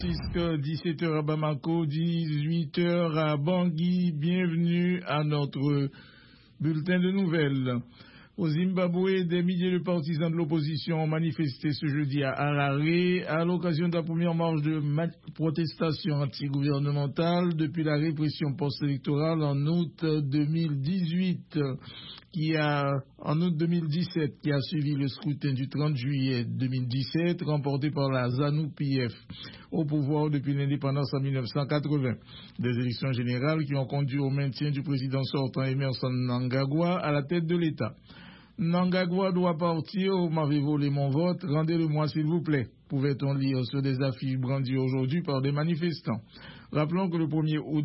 17h à Bamako, 18h à Bangui. Bienvenue à notre bulletin de nouvelles. Au Zimbabwe, des milliers de partisans de l'opposition ont manifesté ce jeudi à Harare à l'occasion de la première marche de protestation antigouvernementale depuis la répression post-électorale en août 2017 qui a suivi le scrutin du 30 juillet 2017 remporté par la ZANU-PF au pouvoir depuis l'indépendance en 1980. Des élections générales qui ont conduit au maintien du président sortant Emmerson Mnangagwa à la tête de l'État. Mnangagwa doit partir, vous m'avez volé mon vote, rendez-le-moi s'il vous plaît. Pouvait-on lire sur des affiches brandies aujourd'hui par des manifestants. Rappelons que le 1er août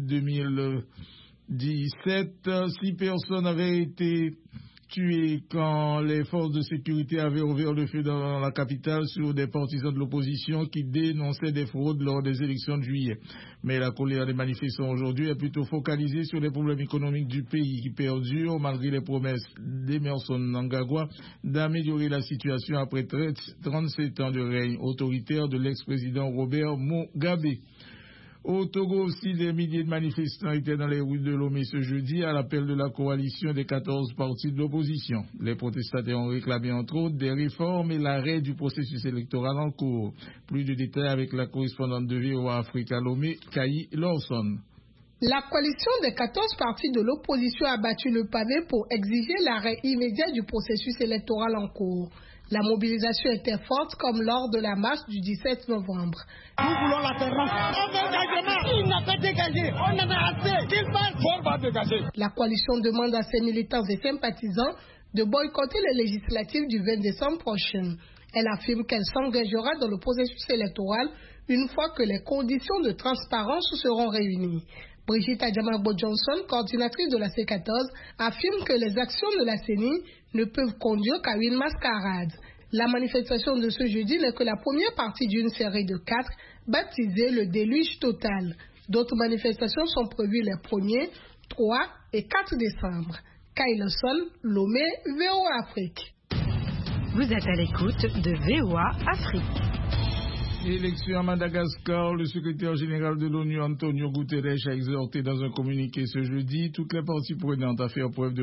2017, 6 personnes avaient été tuées quand les forces de sécurité avaient ouvert le feu dans la capitale sur des partisans de l'opposition qui dénonçaient des fraudes lors des élections de juillet. Mais la colère des manifestants aujourd'hui est plutôt focalisée sur les problèmes économiques du pays qui perdurent malgré les promesses d'Emmerson Mnangagwa d'améliorer la situation après 37 ans de règne autoritaire de l'ex-président Robert Mugabe. Au Togo aussi, des milliers de manifestants étaient dans les rues de Lomé ce jeudi à l'appel de la coalition des 14 partis de l'opposition. Les protestataires ont réclamé entre autres des réformes et l'arrêt du processus électoral en cours. Plus de détails avec la correspondante de VOA Afrique à Lomé, Kayi Lawson. La coalition des 14 partis de l'opposition a battu le pavé pour exiger l'arrêt immédiat du processus électoral en cours. La mobilisation était forte comme lors de la marche du 17 novembre. Nous voulons l'alternance. Il n'a pas dégagé. On en a assez. Qu'il passe. On va dégager. La coalition demande à ses militants et sympathisants de boycotter les législatives du 20 décembre prochain. Elle affirme qu'elle s'engagera dans le processus électoral une fois que les conditions de transparence seront réunies. Brigitte Adjamabo-Johnson, coordinatrice de la C14, affirme que les actions de la CENI ne peuvent conduire qu'à une mascarade. La manifestation de ce jeudi n'est que la première partie d'une série de 4 baptisée le déluge total. D'autres manifestations sont prévues les 1er, 3 et 4 décembre. Kayi Lawson, Lomé, VOA Afrique. Vous êtes à l'écoute de VOA Afrique. Élection à Madagascar, le secrétaire général de l'ONU, Antonio Guterres, a exhorté dans un communiqué ce jeudi toutes les parties prenantes à faire preuve de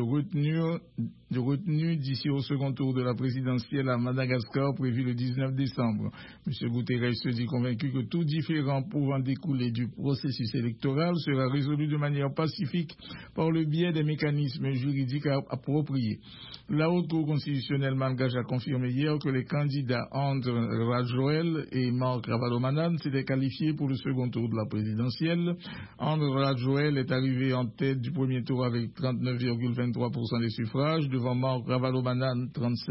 retenue d'ici au second tour de la présidentielle à Madagascar prévu le 19 décembre. M. Guterres se dit convaincu que tout différend pouvant découler du processus électoral sera résolu de manière pacifique par le biais des mécanismes juridiques appropriés. La Haute Cour constitutionnelle malgache a confirmé hier que les candidats André Rajoelina et Marc Ravalomanana s'étaient qualifiés pour le second tour de la présidentielle. André Rajoelina est arrivé en tête du premier tour avec 39,23% des suffrages, devant Marc Ravalomanana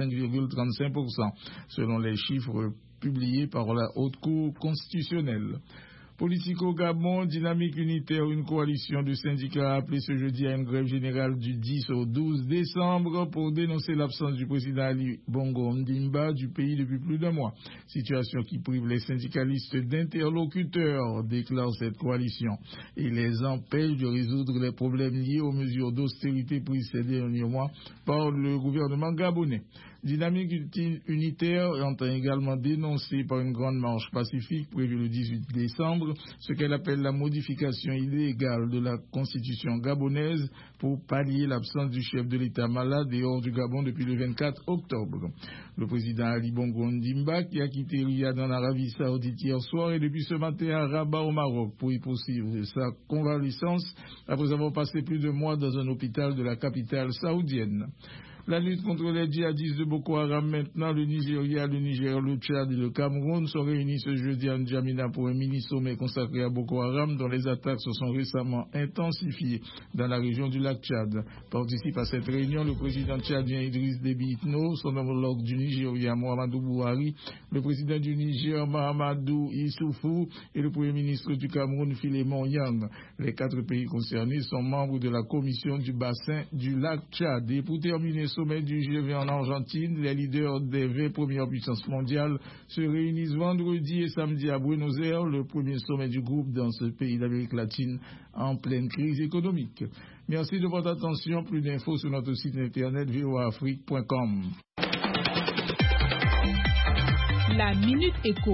35,35%, selon les chiffres publiés par la Haute Cour constitutionnelle. Politique au Gabon, Dynamique Unitaire, une coalition de syndicats a appelé ce jeudi à une grève générale du 10 au 12 décembre pour dénoncer l'absence du président Ali Bongo Ondimba du pays depuis plus d'un mois. Situation qui prive les syndicalistes d'interlocuteurs, déclare cette coalition, et les empêche de résoudre les problèmes liés aux mesures d'austérité prises ces derniers mois par le gouvernement gabonais. Dynamique Unitaire entend également dénoncer par une grande marche pacifique prévue le 18 décembre ce qu'elle appelle la modification illégale de la constitution gabonaise pour pallier l'absence du chef de l'État malade et hors du Gabon depuis le 24 octobre. Le président Ali Bongo Ondimba, qui a quitté Riyad en Arabie Saoudite hier soir, est depuis ce matin à Rabat au Maroc pour y poursuivre sa convalescence après avoir passé plus de mois dans un hôpital de la capitale saoudienne. La lutte contre les djihadistes de Boko Haram maintenant, le Nigeria, le Niger, le Tchad et le Cameroun sont réunis ce jeudi à N'Djamena pour un mini-sommet consacré à Boko Haram dont les attaques se sont récemment intensifiées dans la région du lac Tchad. Participe à cette réunion le président tchadien Idriss Déby Itno, son homologue du Nigeria Muhammadu Buhari, le président du Niger Mahamadou Issoufou et le premier ministre du Cameroun Philémon Yang. Les 4 pays concernés sont membres de la commission du bassin du lac Tchad. Et pour terminer sommet du G20 en Argentine, les leaders des 20 premières puissances mondiales se réunissent vendredi et samedi à Buenos Aires, le premier sommet du groupe dans ce pays d'Amérique latine en pleine crise économique. Merci de votre attention. Plus d'infos sur notre site internet voaafrique.com. La Minute Éco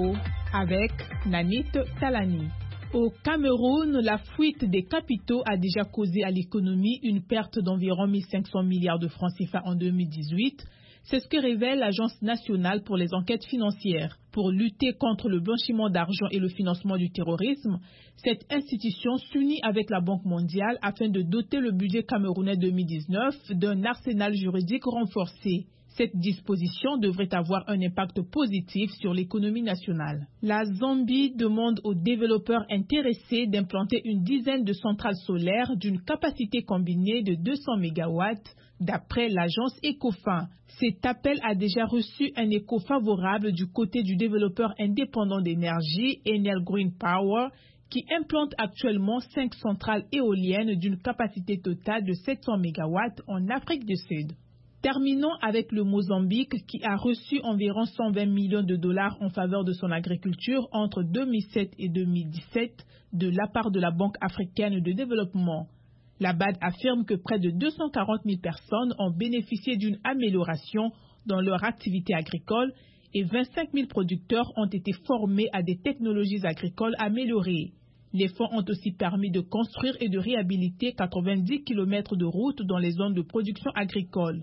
avec Nanit Talani. Au Cameroun, la fuite des capitaux a déjà causé à l'économie une perte d'environ 1 500 milliards de francs CFA en 2018. C'est ce que révèle l'Agence nationale pour les enquêtes financières. Pour lutter contre le blanchiment d'argent et le financement du terrorisme, cette institution s'unit avec la Banque mondiale afin de doter le budget camerounais 2019 d'un arsenal juridique renforcé. Cette disposition devrait avoir un impact positif sur l'économie nationale. La Zambie demande aux développeurs intéressés d'implanter une dizaine de centrales solaires d'une capacité combinée de 200 MW, d'après l'agence Ecofin. Cet appel a déjà reçu un écho favorable du côté du développeur indépendant d'énergie, Enel Green Power, qui implante actuellement 5 centrales éoliennes d'une capacité totale de 700 MW en Afrique du Sud. Terminons avec le Mozambique qui a reçu environ 120 millions de dollars en faveur de son agriculture entre 2007 et 2017 de la part de la Banque africaine de développement. La BAD affirme que près de 240 000 personnes ont bénéficié d'une amélioration dans leur activité agricole et 25 000 producteurs ont été formés à des technologies agricoles améliorées. Les fonds ont aussi permis de construire et de réhabiliter 90 km de routes dans les zones de production agricole.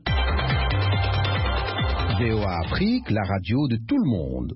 VOA Afrique, la radio de tout le monde.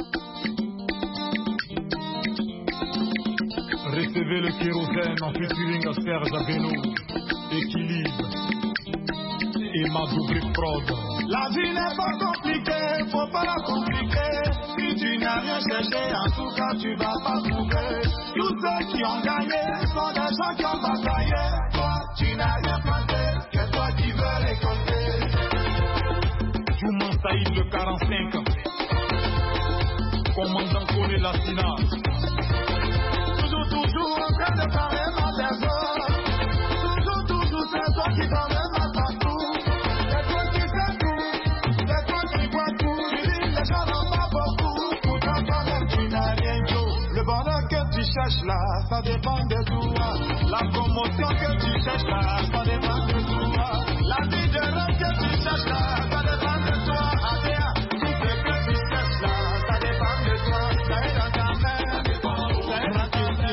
Recevez le kérosène en featuring à Serge Abeno, Équilibre et ma double prod. La vie n'est pas compliquée, faut pas la compliquer. Si tu n'as rien cherché, en tout cas tu vas pas trouver. Tous ceux qui ont gagné sont des gens qui ont bataillé. Toi, tu n'as rien planté, c'est toi qui veux récolter. Jouman Saïd le 45, commandant Kone Lassina. Toujours en train de parler mal des autres. Toujours, c'est toi qui t'en mets mal partout. C'est toi qui sais tout, c'est toi qui vois tout. Tu dis les gens n'ont pas beaucoup, pourtant toi-même tu n'as rien dit. Le bonheur que tu cherches là, ça dépend de toi. La promotion que tu cherches là, ça dépend de toi. La vie de rêve que tu cherches là, ça dépend de toi. Adéa, tout ce que tu cherches là, ça dépend de toi. Ça est dans ta main, ça est dans ta main.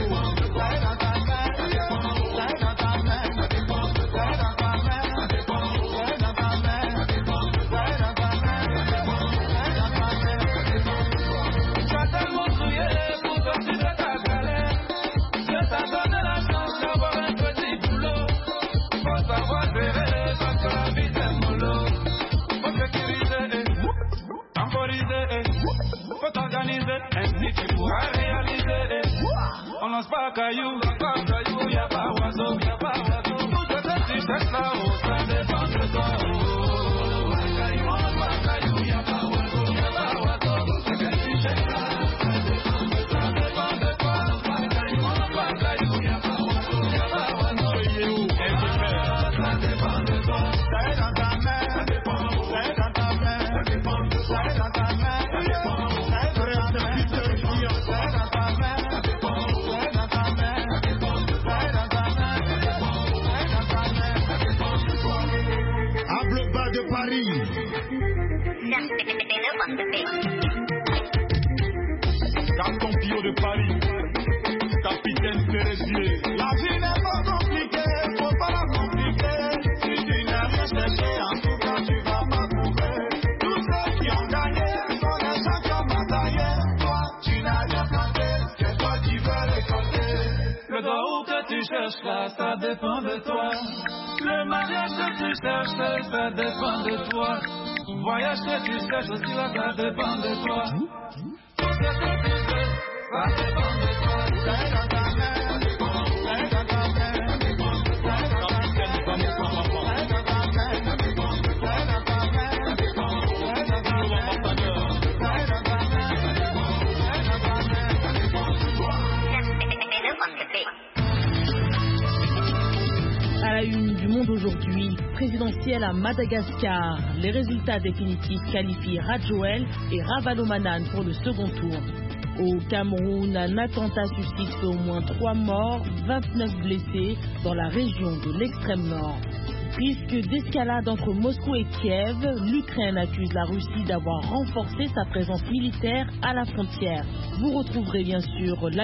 Ainsi tu pourras réaliser. On lance pas caillou, y'a pas oiseau, y'a pas oiseau. Tout ce que tu cherches là-haut, ça dépend de toi. On lance pas caillou, y'a pas oiseau, y'a pas oiseau. Tout ce que tu cherches là, ça dépend de toi. On lance pas caillou, y'a pas oiseau, y'a pas oiseau. Ça dépend de toi. Ça est dans ta main, ça dépend. Ça est dans ta main, ça dépend. Ça est dans ta main, ça dépend. De Paris. Carton Pio de Paris, capitaine Pérésier. La vie n'est pas compliquée, faut pas la compliquer. Si tu n'as rien cherché, en tout cas tu vas pas trouver. Tous ceux qui ont gagné sont des gens qui ont bataillé. Toi, tu n'as rien planté, c'est toi qui veux récolter. Le gars que tu cherches là, ça dépend de toi. Le mariage que tu cherches, ça dépend de toi. Voyage que tu cherches aussi là, ça dépend de toi. Tout ce que tu veux, ça dépend de toi. Ça est dans ta main, ça dépend. Ça est dans ta main, ça dépend. Ça est dans ta main, ça dépend. Ça est dans ta main, ça dépend. Ça est dans ta main, ça dépend. Ça est dans ta main, ça dépend. Ça est dans ta main, ça dépend. Ça est dans ta main, ça dépend de toi. À la une du Monde aujourd'hui, présidentielle à Madagascar. Les résultats définitifs qualifient Radjoel et Ravalomanane pour le second tour. Au Cameroun, un attentat suscite fait au moins 3 morts, 29 blessés dans la région de l'extrême nord. Risque d'escalade entre Moscou et Kiev. L'Ukraine accuse la Russie d'avoir renforcé sa présence militaire à la frontière. Vous retrouverez bien sûr